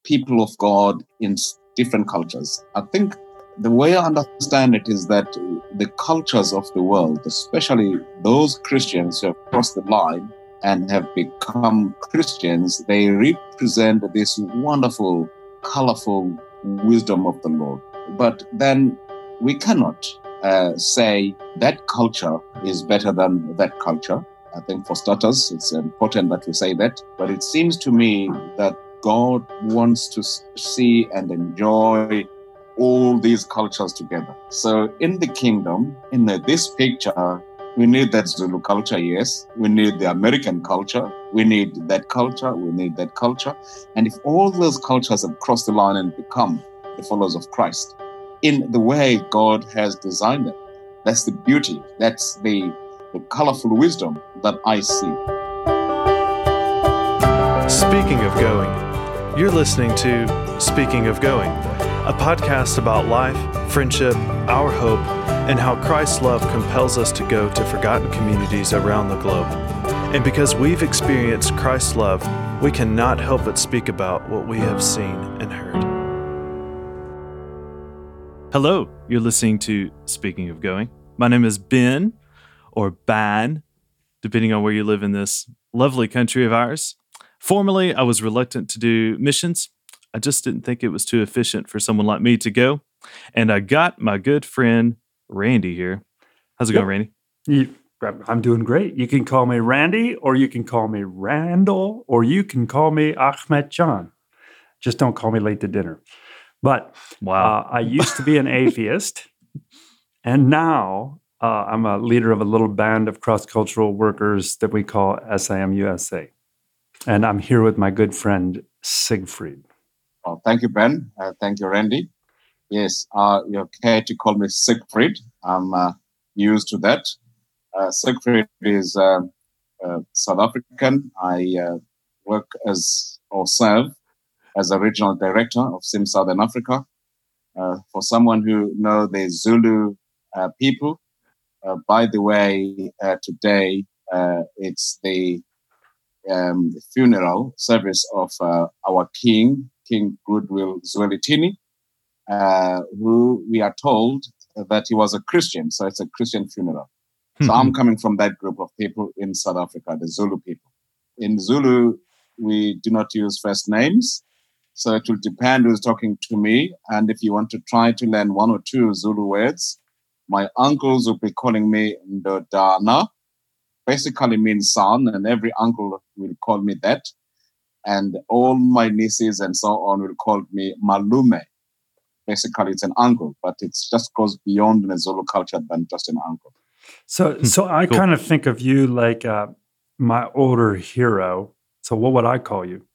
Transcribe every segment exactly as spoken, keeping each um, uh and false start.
people of God in different cultures. I think the way I understand it is that the cultures of the world, especially those Christians who have crossed the line and have become Christians, they represent this wonderful, colorful wisdom of the Lord. But then we cannot uh, say that culture is better than that culture. I think for starters, it's important that we say that. But it seems to me that God wants to see and enjoy all these cultures together. So in the kingdom, in the, this picture, we need that Zulu culture, yes. We need the American culture. We need that culture. We need that culture. And if all those cultures have crossed the line and become the followers of Christ in the way God has designed them, that's the beauty. That's the, the colorful wisdom that I see. Speaking of going, you're listening to Speaking of Going, a podcast about life, friendship, our hope, and how Christ's love compels us to go to forgotten communities around the globe. And because we've experienced Christ's love, we cannot help but speak about what we have seen and heard. Hello, you're listening to Speaking of Going. My name is Ben, or Ban, depending on where you live in this lovely country of ours. Formerly, I was reluctant to do missions. I just didn't think it was too efficient for someone like me to go. And I got my good friend, Randy, here. How's it yep. going, Randy? You, I'm doing great. You can call me Randy, or you can call me Randall, or you can call me Ahmed John. Just don't call me late to dinner. But wow. uh, I used to be an atheist, and now uh, I'm a leader of a little band of cross-cultural workers that we call S I M U S A. And I'm here with my good friend, Siegfried. Well, thank you, Ben. Uh, thank you, Randy. Yes, uh, you're okay to call me Siegfried. I'm uh, used to that. Uh, Siegfried is uh, uh, South African. I uh, work as, or serve as a regional director of SIM Southern Africa. Uh, for someone who know the Zulu uh, people, uh, by the way, uh, today uh, it's the um, funeral service of uh, our king, King Goodwill Zwelithini, uh, who we are told that he was a Christian, so it's a Christian funeral. So I'm coming from that group of people in South Africa, the Zulu people. In Zulu, we do not use first names, so it will depend who's talking to me. And if you want to try to learn one or two Zulu words, my uncles will be calling me Ndodana, basically means son, and every uncle will call me that. And all my nieces and so on will call me Malume. Basically, it's an uncle, but it just goes beyond the Zulu culture than just an uncle. So, so I cool. kind of think of you like uh, my older hero. So what would I call you?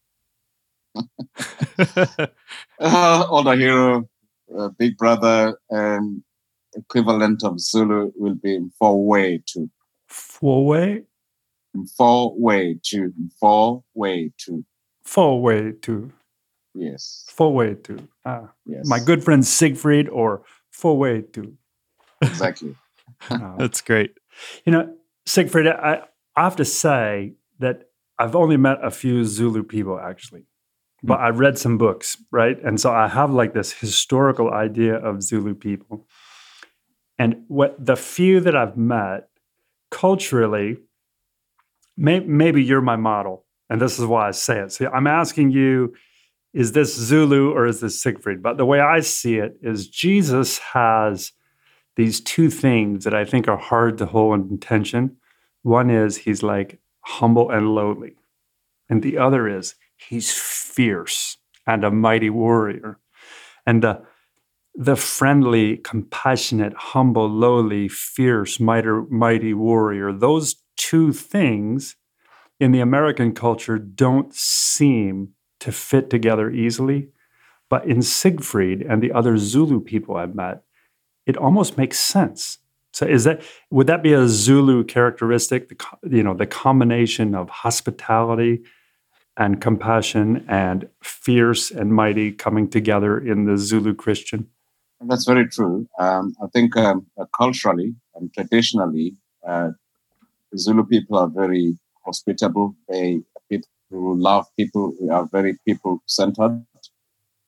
uh, older hero, uh, big brother, um, equivalent of Zulu will be Four-way too. Four-way? Four-way too. Four-way too. Four-way too. Yes. Four-way too. Ah, yes. My good friend Siegfried, or four-way too. Exactly. Oh. That's great. You know, Siegfried, I, I have to say that I've only met a few Zulu people, actually. But I've read some books, right? And so I have like this historical idea of Zulu people. And what the few that I've met, culturally, may, maybe you're my model. And this is why I say it. So I'm asking you, is this Zulu or is this Siegfried? But the way I see it is Jesus has these two things that I think are hard to hold in tension. One is he's like humble and lowly. And the other is he's fierce and a mighty warrior. And the, the friendly, compassionate, humble, lowly, fierce, mighty, mighty warrior, those two things in the American culture don't seem to fit together easily. But in Siegfried and the other Zulu people I've met, it almost makes sense. So is that, would that be a Zulu characteristic, the, you know, the combination of hospitality and compassion and fierce and mighty coming together in the Zulu Christian? That's very true. Um, I think um, uh, culturally and traditionally, uh, Zulu people are very hospitable. They are people who love people. We are very people-centered.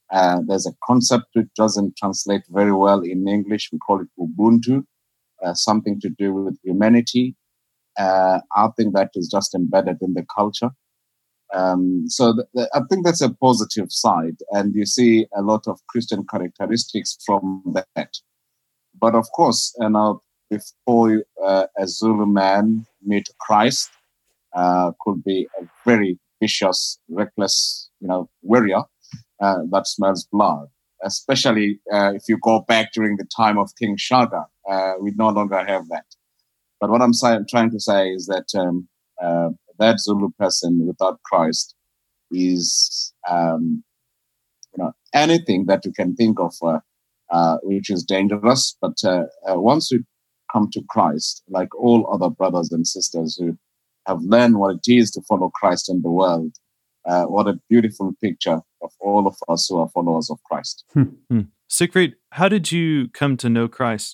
Uh, there's a concept which doesn't translate very well in English. We call it Ubuntu, uh, something to do with humanity. Uh, I think that is just embedded in the culture. Um, so th- th- I think that's a positive side, and you see a lot of Christian characteristics from that. But of course, you know, before uh, a Zulu man meet Christ, uh, could be a very vicious, reckless, you know, warrior uh, that smells blood. Especially uh, if you go back during the time of King Shaka, uh, we no longer have that. But what I'm saying, trying to say is that um, uh, that Zulu person without Christ is, um, you know, anything that you can think of, uh, uh, which is dangerous. But uh, uh, once you come to Christ, like all other brothers and sisters who have learned what it is to follow Christ in the world, uh, what a beautiful picture of all of us who are followers of Christ. Hmm. Siegfried, how did you come to know Christ?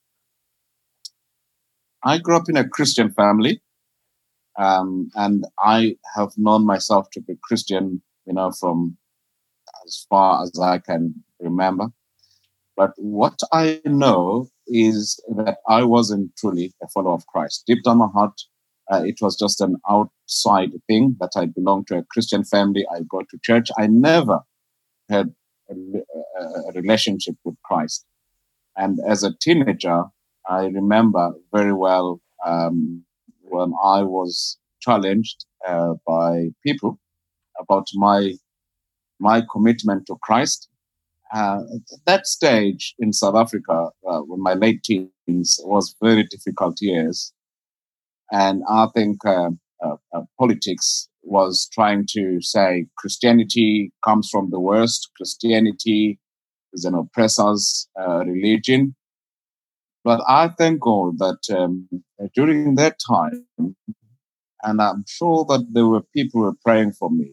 I grew up in a Christian family, um, and I have known myself to be Christian, you know, from as far as I can remember. But what I know is that I wasn't truly a follower of Christ. Deep down my heart, uh, it was just an outside thing that I belonged to a Christian family. I go to church. I never had a, a relationship with Christ. And as a teenager, I remember very well um, when I was challenged uh, by people about my my commitment to Christ. Uh, that stage in South Africa, uh, in my late teens, was very difficult years. And I think uh, uh, uh, politics was trying to say Christianity comes from the worst. Christianity is an oppressor's uh, religion. But I thank God that um, during that time, and I'm sure that there were people who were praying for me,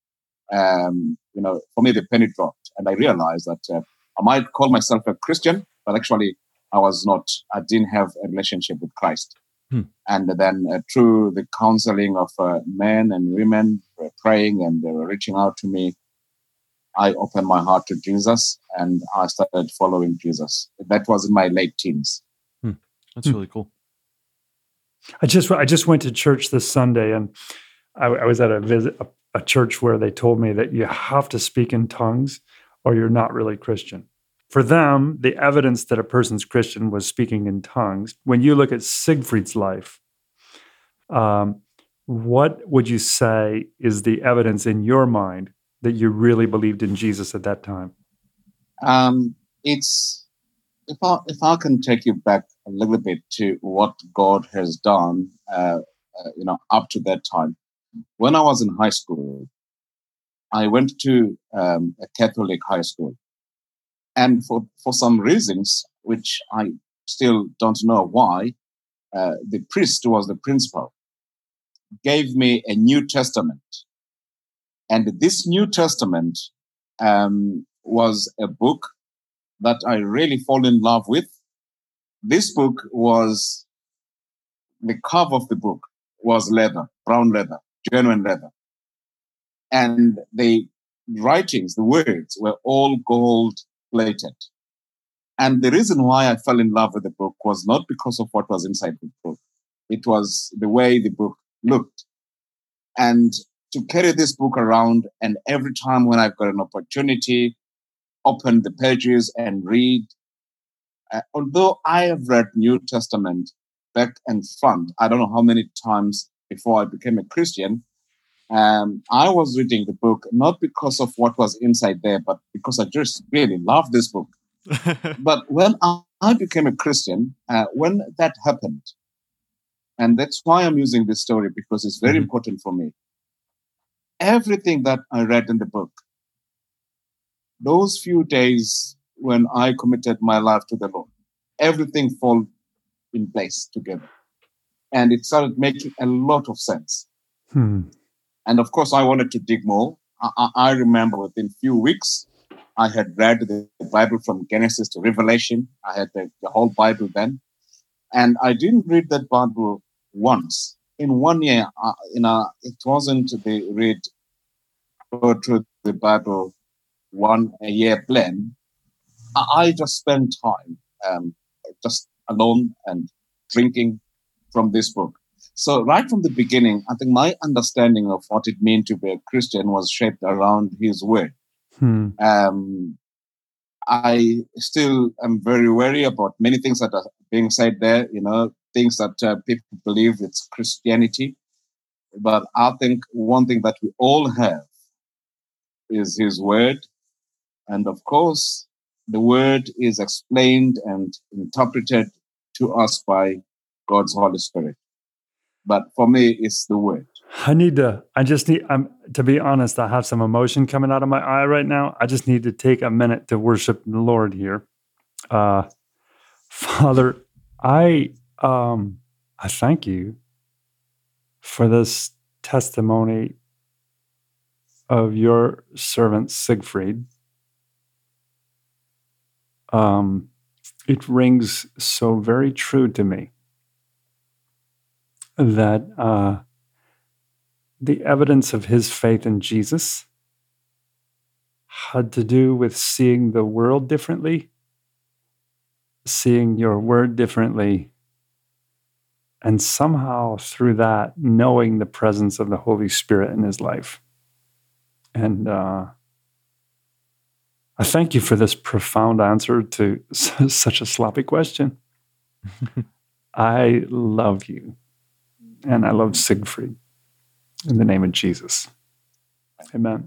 um, you know, for me, the penny dropped. And I realized that uh, I might call myself a Christian, but actually I was not. I didn't have a relationship with Christ. Hmm. And then uh, through the counseling of uh, men and women who were praying and they were reaching out to me, I opened my heart to Jesus and I started following Jesus. That was in my late teens. Hmm. That's really cool. I just I just went to church this Sunday, and I, I was at a visit a, a church where they told me that you have to speak in tongues or you're not really Christian. For them, the evidence that a person's Christian was speaking in tongues. When you look at Siegfried's life, um, what would you say is the evidence in your mind that you really believed in Jesus at that time? Um, it's if I if I can take you back a little bit to what God has done, uh, uh, you know, up to that time. When I was in high school, I went to um, a Catholic high school, and for for some reasons which I still don't know why, uh, the priest who was the principal gave me a New Testament, and this New Testament um, was a book that I really fall in love with. This book was, the cover of the book was leather, brown leather, genuine leather. And the writings, the words were all gold plated. And the reason why I fell in love with the book was not because of what was inside the book. It was the way the book looked. And to carry this book around, and every time when I've got an opportunity, open the pages and read. Uh, although I have read New Testament back and front, I don't know how many times before I became a Christian, um, I was reading the book not because of what was inside there, but because I just really love this book. But when I, I became a Christian, uh, when that happened, and that's why I'm using this story, because it's very mm-hmm. important for me. Everything that I read in the book, those few days when I committed my life to the Lord, everything fell in place together. And it started making a lot of sense. Hmm. And of course, I wanted to dig more. I, I remember within a few weeks, I had read the Bible from Genesis to Revelation. I had the, the whole Bible then. And I didn't read that Bible once. In one year, uh, you know, it wasn't the read go through the Bible one year plan, I, I just spend time um, just alone and drinking from this book. So right from the beginning, I think my understanding of what it meant to be a Christian was shaped around his word. Hmm. Um, I still am very wary about many things that are being said there, you know, things that uh, people believe it's Christianity. But I think one thing that we all have is his word. And of course, the word is explained and interpreted to us by God's Holy Spirit. But for me, it's the word. I need to, I just need, I'm, to be honest, I have some emotion coming out of my eye right now. I just need to take a minute to worship the Lord here. Uh, Father, I, um, I thank you for this testimony of your servant Siegfried. Um, it rings so very true to me that uh, the evidence of his faith in Jesus had to do with seeing the world differently, seeing your word differently, and somehow through that, knowing the presence of the Holy Spirit in his life. And uh, I thank you for this profound answer to such a sloppy question. I love you, and I love Siegfried. In the name of Jesus. Amen.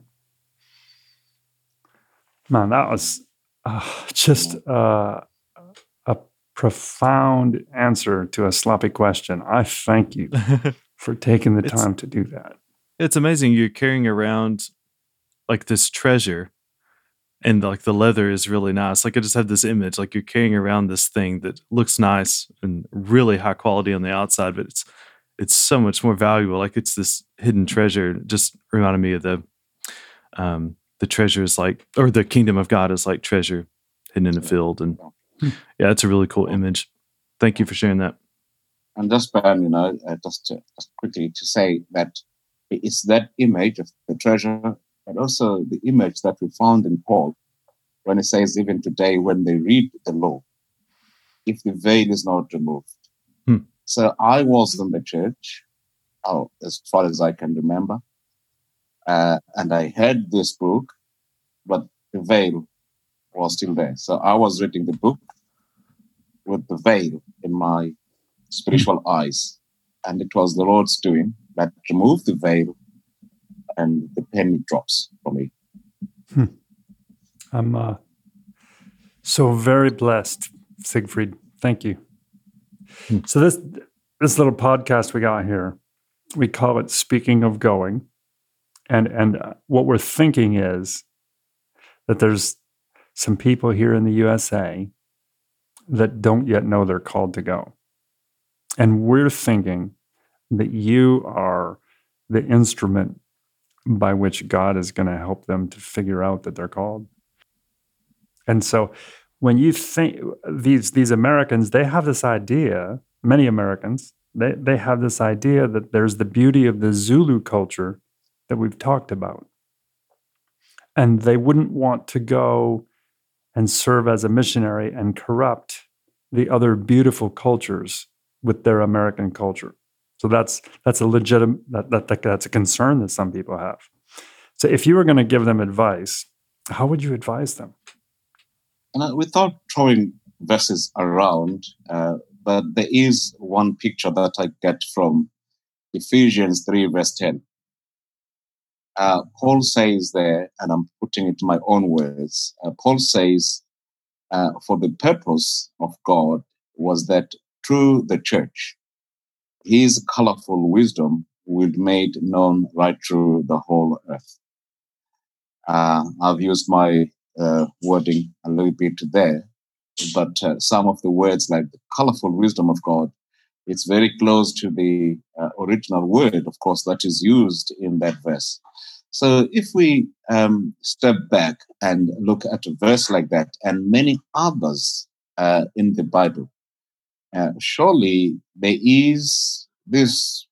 Man, that was uh, just uh, a profound answer to a sloppy question. I thank you for taking the It's- time to do that. It's amazing. You're carrying around like this treasure, and like the leather is really nice. Like I just have this image, like you're carrying around this thing that looks nice and really high quality on the outside, but it's it's so much more valuable. Like it's this hidden treasure. It just reminded me of the um the treasure is like, or the kingdom of God is like treasure hidden in a field. And yeah, it's a really cool image. Thank you for sharing that. And just, Ben, you know, uh, just, to, just quickly to say that it's that image of the treasure, but also the image that we found in Paul when he says, even today, when they read the law, if the veil is not removed. Hmm. So I was in the church, oh, as far as I can remember, uh, and I had this book, but the veil was still there. So I was reading the book with the veil in my spiritual eyes, and it was the Lord's doing that removed the veil, and the penny drops for me. Hmm. I'm uh, so very blessed, Siegfried. Thank you. Hmm. So this this little podcast we got here, we call it Speaking of Going. And and uh, what we're thinking is that there's some people here in the U S A that don't yet know they're called to go. And we're thinking that you are the instrument by which God is going to help them to figure out that they're called. And so when you think these these Americans, they have this idea, many Americans, they, they have this idea that there's the beauty of the Zulu culture that we've talked about. And they wouldn't want to go and serve as a missionary and corrupt the other beautiful cultures with their American culture. So that's that's a legitimate that, that that's a concern that some people have. So if you were going to give them advice, how would you advise them? And uh, without throwing verses around, uh, but there is one picture that I get from Ephesians three, verse ten. Uh, Paul says there, and I'm putting it in my own words, uh, Paul says, uh, for the purpose of God was that through the church, his colorful wisdom will be made known right through the whole earth. Uh, I've used my uh, wording a little bit there, but uh, some of the words like the colorful wisdom of God, it's very close to the uh, original word, of course, that is used in that verse. So if we um, step back and look at a verse like that and many others uh, in the Bible, uh, surely there is this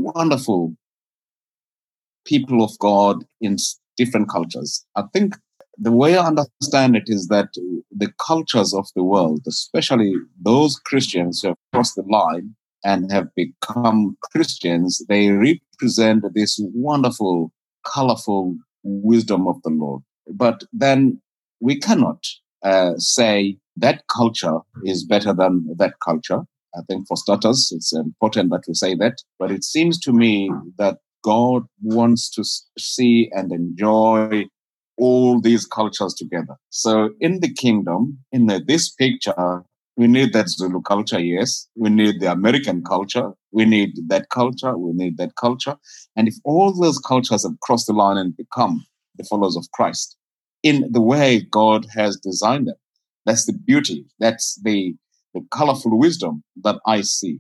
wonderful people of God in different cultures. I think the way I understand it is that the cultures of the world, especially those Christians who have crossed the line and have become Christians, they represent this wonderful, colorful wisdom of the Lord. But then we cannot uh, say that culture is better than that culture. I think for starters, it's important that we say that. But it seems to me that God wants to see and enjoy all these cultures together. So in the kingdom, in the, this picture, we need that Zulu culture, yes. We need the American culture. We need that culture. We need that culture. And if all those cultures have crossed the line and become the followers of Christ in the way God has designed them, that's the beauty. That's the, the colorful wisdom that I see.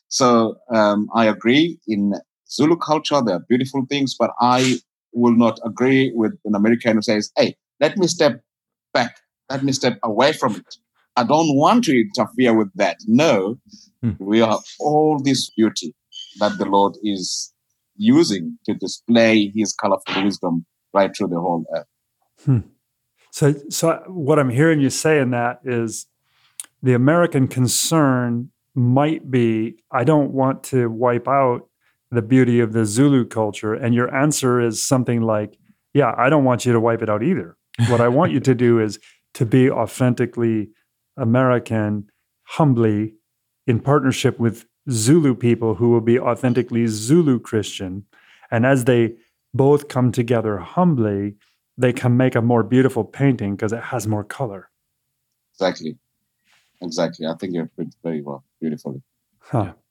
So um, I agree in Zulu culture, there are beautiful things, but I will not agree with an American who says, hey, let me step back. Let me step away from it. I don't want to interfere with that. No, hmm. we are all this beauty that the Lord is using to display his colorful wisdom right through the whole earth. Hmm. So, so what I'm hearing you say in that is the American concern might be, I don't want to wipe out the beauty of the Zulu culture. And your answer is something like, yeah, I don't want you to wipe it out either. What I want you to do is to be authentically American, humbly, in partnership with Zulu people who will be authentically Zulu Christian. And as they both come together humbly, they can make a more beautiful painting because it has more color. Exactly. Exactly. I think you put it very well, beautifully. Huh. Yeah.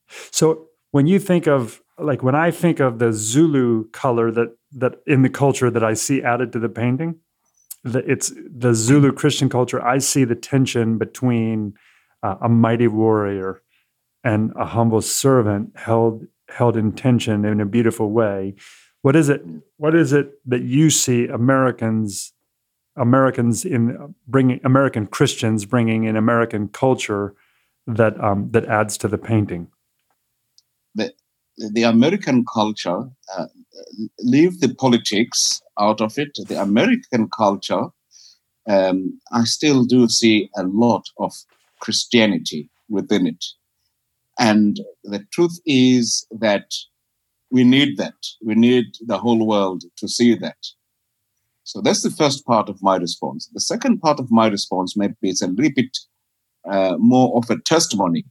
So when you think of, like when I think of the Zulu color that that in the culture that I see added to the painting, the, it's the Zulu Christian culture. I see the tension between uh, a mighty warrior and a humble servant held held in tension in a beautiful way. What is it? What is it that you see Americans Americans in bringing American Christians bringing in American culture that um, that adds to the painting? The the American culture, uh, leave the politics out of it. The American culture, um, I still do see a lot of Christianity within it. And the truth is that we need that. We need the whole world to see that. So that's the first part of my response. The second part of my response, maybe it's a little bit uh, more of a testimony.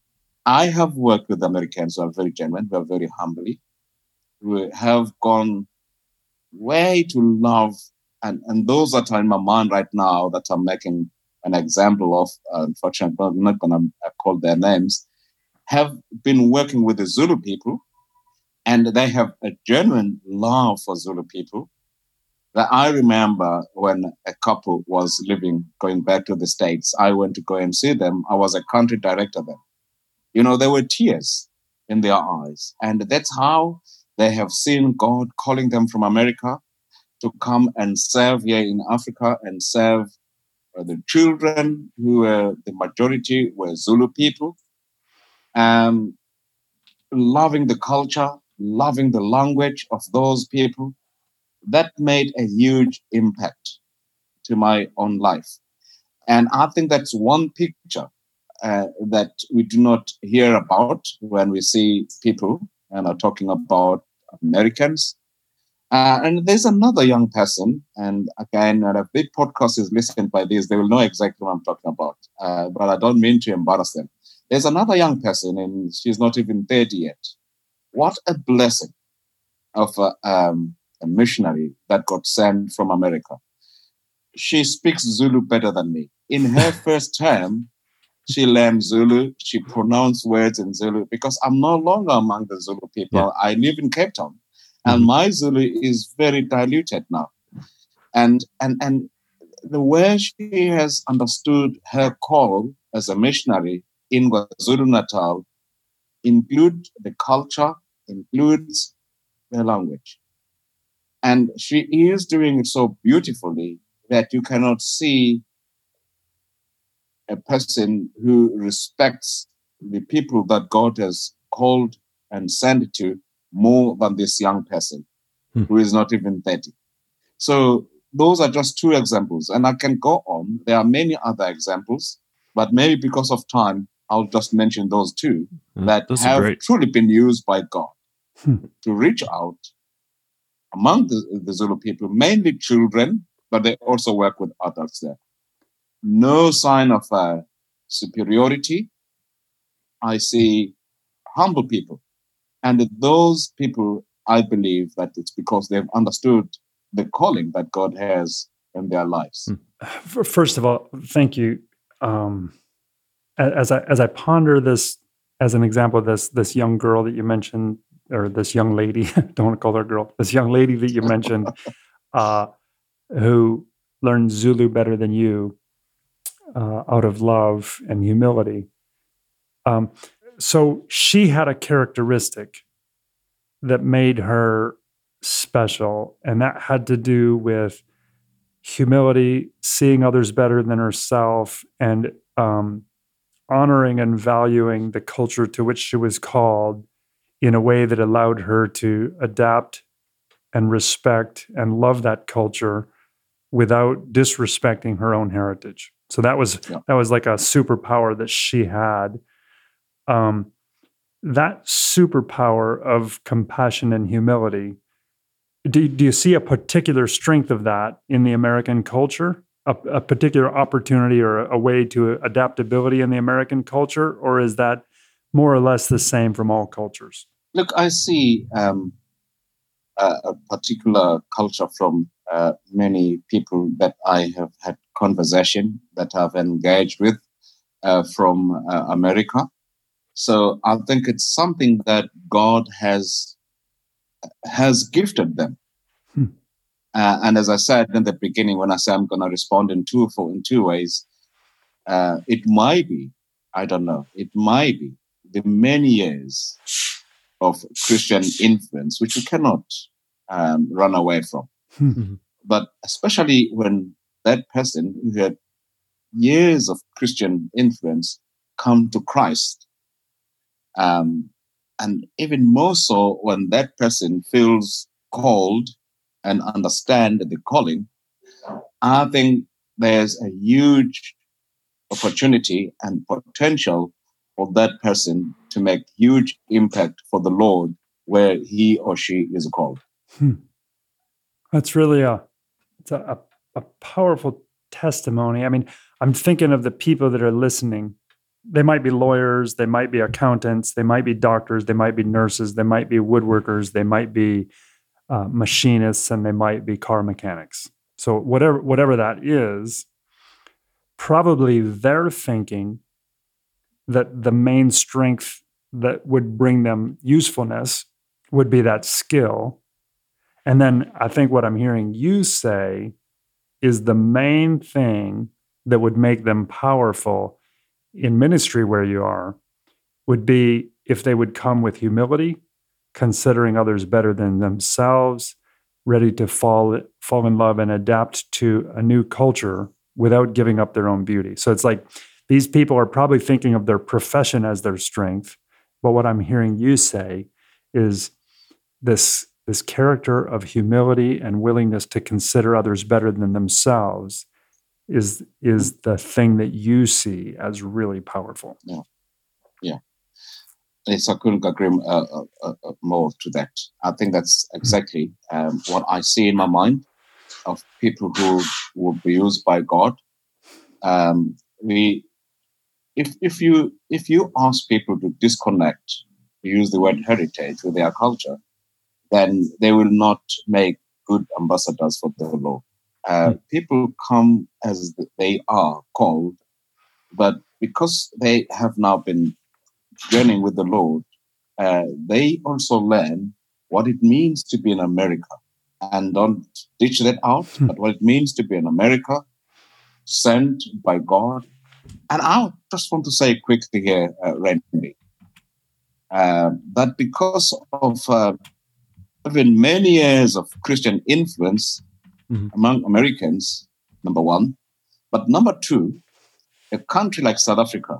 I have worked with Americans who are very genuine, who are very humbly, who have gone way to love, and, and those that are in my mind right now that I'm making an example of, uh, unfortunately, I'm not going to call their names, have been working with the Zulu people, and they have a genuine love for Zulu people. That I remember when a couple was living, going back to the States, I went to go and see them. I was a country director then. You know, there were tears in their eyes. And that's how they have seen God calling them from America to come and serve here in Africa and serve uh, the children who were, the majority were Zulu people. Um, loving the culture, loving the language of those people. That made a huge impact to my own life. And I think that's one picture uh, that we do not hear about when we see people and are talking about Americans. Uh, and there's another young person, and again, when a big podcast is listened by this, they will know exactly what I'm talking about. Uh, but I don't mean to embarrass them. There's another young person, and she's not even thirty yet. What a blessing of a, um, a missionary that got sent from America. She speaks Zulu better than me. In her first term, she learned Zulu. She pronounced words in Zulu because I'm no longer among the Zulu people. Yeah. I live in Cape Town, and mm-hmm. my Zulu is very diluted now. And and and the way she has understood her call as a missionary in KwaZulu-Natal includes the culture, includes the language. And she is doing it so beautifully that you cannot see a person who respects the people that God has called and sent to more than this young person hmm. who is not even thirty. So those are just two examples, and I can go on. There are many other examples, but maybe because of time, I'll just mention those two Mm, that those are have great. truly been used by God Hmm. to reach out among the, the Zulu people, mainly children, but they also work with adults there. No sign of uh, superiority. I see humble people. And those people, I believe that it's because they've understood the calling that God has in their lives. Hmm. F- First of all, thank you. Um, a- as I as I ponder this as an example of this this young girl that you mentioned, or this young lady, don't want to call her a girl, this young lady that you mentioned, uh, who learned Zulu better than you uh, out of love and humility. Um, so she had a characteristic that made her special, and that had to do with humility, seeing others better than herself, and um, honoring and valuing the culture to which she was called in a way that allowed her to adapt and respect and love that culture without disrespecting her own heritage. So that was Yeah. that was like a superpower that she had. Um, that superpower of compassion and humility, do, do you see a particular strength of that in the American culture? A, a particular opportunity or a, a way to adaptability in the American culture? Or is that more or less the same from all cultures? Look, I see um, a, a particular culture from uh, many people that I have had conversation, that I've engaged with uh, from uh, America. So I think it's something that God has has gifted them. Hmm. Uh, and as I said in the beginning, when I say I'm going to respond in two for in two ways, uh, it might be, I don't know, it might be the many years of Christian influence, which we cannot um, run away from. Mhm. But especially when that person who had years of Christian influence come to Christ, um, and even more so when that person feels called and understand the calling, I think there's a huge opportunity and potential for that person to make huge impact for the Lord where he or she is called. Hmm. That's really a, it's a, a, a powerful testimony. I mean, I'm thinking of the people that are listening. They might be lawyers, they might be accountants, they might be doctors, they might be nurses, they might be woodworkers, they might be uh, machinists, and they might be car mechanics. So whatever whatever that is, probably they're thinking that the main strength that would bring them usefulness would be that skill. And then I think what I'm hearing you say is the main thing that would make them powerful in ministry where you are would be if they would come with humility, considering others better than themselves, ready to fall fall in love and adapt to a new culture without giving up their own beauty. So it's like these people are probably thinking of their profession as their strength, but what I'm hearing you say is this this character of humility and willingness to consider others better than themselves is is the thing that you see as really powerful. Yeah, yeah. Yes, I couldn't agree uh, uh, uh, more to that. I think that's exactly um, what I see in my mind of people who will be used by God. Um, we, if if you if you ask people to disconnect, to use the word heritage with their culture, then they will not make good ambassadors for the Lord. Uh, Hmm. People come as they are called, but because they have now been journeying with the Lord, uh, they also learn what it means to be in America. And don't ditch that out, Hmm. but what it means to be in America, sent by God. And I just want to say quickly here, uh, Randy, uh, that because of uh, even many years of Christian influence Mhm. among Americans, number one, but number two, a country like South Africa,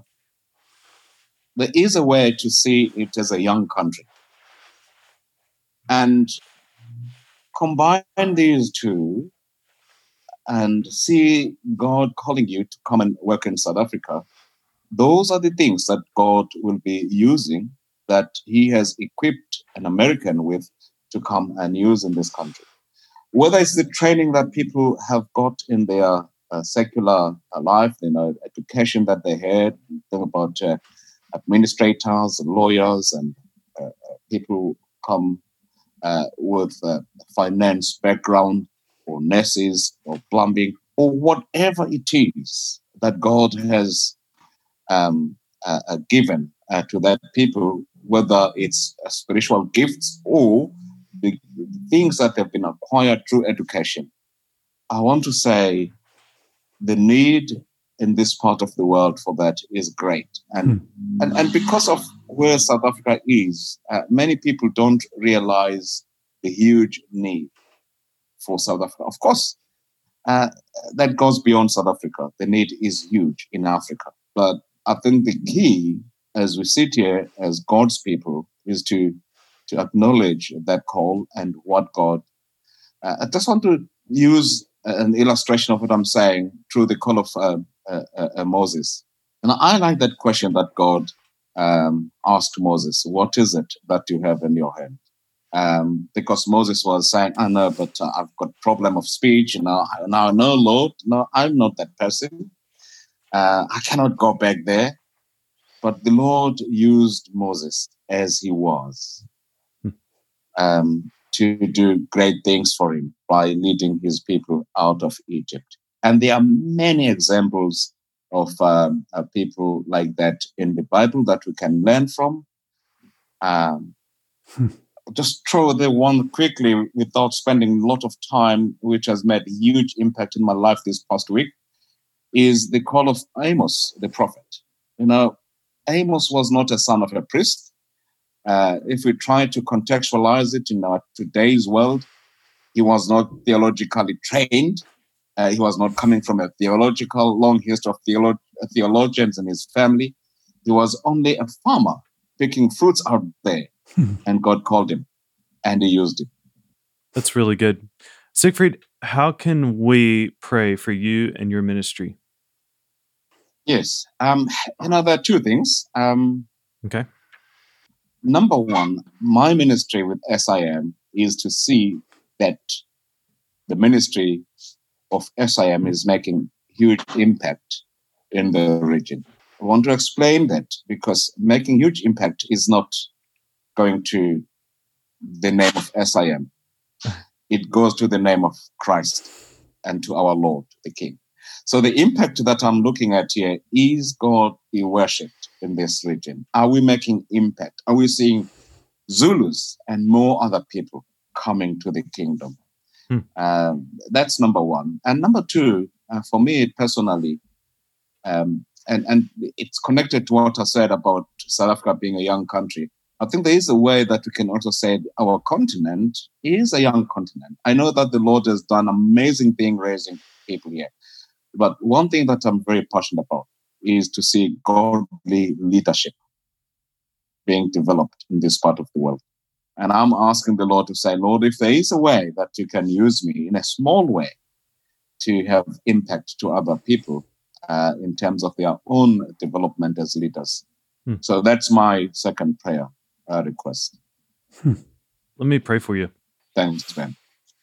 there is a way to see it as a young country. And combine these two, and see God calling you to come and work in South Africa, those are the things that God will be using, that He has equipped an American with to come and use in this country. Whether it's the training that people have got in their uh, secular uh, life, you know, education that they had, think about uh, administrators, lawyers, and uh, people who come uh, with uh, finance background, or nurses, or plumbing, or whatever it is that God has um, uh, uh, given uh, to that people, whether it's uh, spiritual gifts or the things that have been acquired through education. I want to say the need in this part of the world for that is great. And hmm. and, and because of where South Africa is, uh, many people don't realize the huge need for South Africa. Of course, uh, that goes beyond South Africa. The need is huge in Africa. But I think the key, as we sit here as God's people, is to, to acknowledge that call and what God... Uh, I just want to use an illustration of what I'm saying through the call of uh, uh, uh, Moses. And I like that question that God um, asked Moses, what is it that you have in your hand? Um, because Moses was saying, I know, but uh, I've got problem of speech. You know, now I know, Lord, no, I'm not that person. Uh, I cannot go back there. But the Lord used Moses as he was um, to do great things for him by leading his people out of Egypt. And there are many examples of um, uh, people like that in the Bible that we can learn from. Um, just throw the one quickly without spending a lot of time, which has made a huge impact in my life this past week, is the call of Amos, the prophet. You know, Amos was not a son of a priest. Uh, if we try to contextualize it in our today's world, he was not theologically trained. Uh, he was not coming from a theological, long history of theolo- theologians in his family. He was only a farmer picking fruits out there, and God called him, and he used him. That's really good. Siegfried, how can we pray for you and your ministry? Yes. Um, you know, there are two things. Um, okay. Number one, my ministry with S I M is to see that the ministry of S I M is making huge impact in the region. I want to explain that because making huge impact is not going to the name of S I M. It goes to the name of Christ and to our Lord, the King. So the impact that I'm looking at here is God be worshipped in this region. Are we making impact? Are we seeing Zulus and more other people coming to the kingdom? Hmm. Um, that's number one. And number two, uh, for me personally, um, and, and it's connected to what I said about South Africa being a young country. I think there is a way that we can also say our continent is a young continent. I know that the Lord has done amazing thing raising people here. But one thing that I'm very passionate about is to see godly leadership being developed in this part of the world. And I'm asking the Lord to say, Lord, if there is a way that you can use me in a small way to have impact to other people uh, in terms of their own development as leaders. Hmm. So that's my second prayer uh, request. Hmm. Let me pray for you. Thanks, Ben.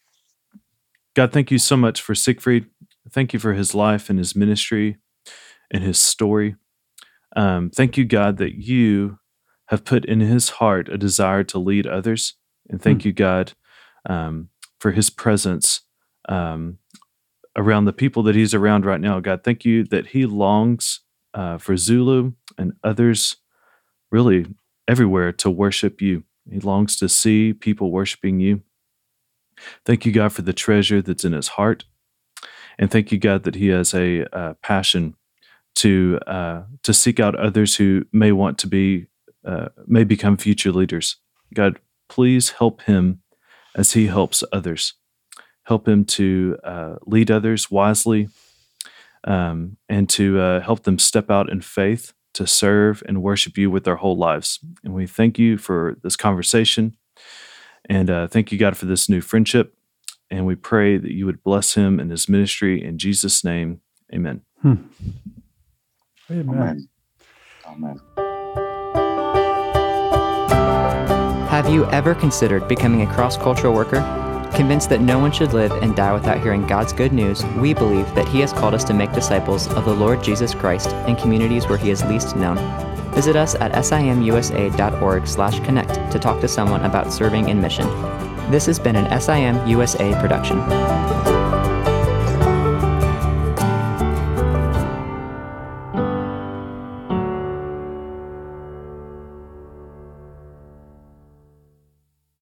God, thank you so much for Siegfried. Thank you for his life and his ministry and his story. Um, thank you, God, that you have put in his heart a desire to lead others. And thank mm. you, God, um, for his presence um, around the people that he's around right now. God, thank you that he longs uh, for Zulu and others really everywhere to worship you. He longs to see people worshiping you. Thank you, God, for the treasure that's in his heart. And thank you, God, that he has a uh, passion to uh, to seek out others who may want to be, uh, may become future leaders. God, please help him as he helps others. Help him to uh, lead others wisely um, and to uh, help them step out in faith to serve and worship you with their whole lives. And we thank you for this conversation. And uh, thank you, God, for this new friendship. And we pray that you would bless him and his ministry. In Jesus' name, amen. Hmm. Amen. Amen. Have you ever considered becoming a cross-cultural worker? Convinced that no one should live and die without hearing God's good news, we believe that he has called us to make disciples of the Lord Jesus Christ in communities where he is least known. Visit us at simusa.org slash connect to talk to someone about serving in mission. This has been an S I M U S A production.